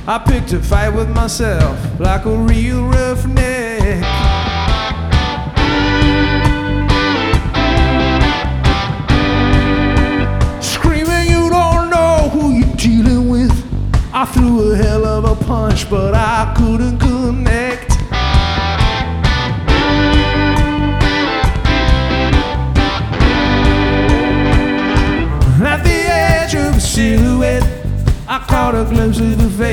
I picked a fight with myself like a real roughneck. Screaming, you don't know who you're dealing with. I threw a hell of a punch, but I couldn't connect. At the edge of a silhouette, I caught a glimpse of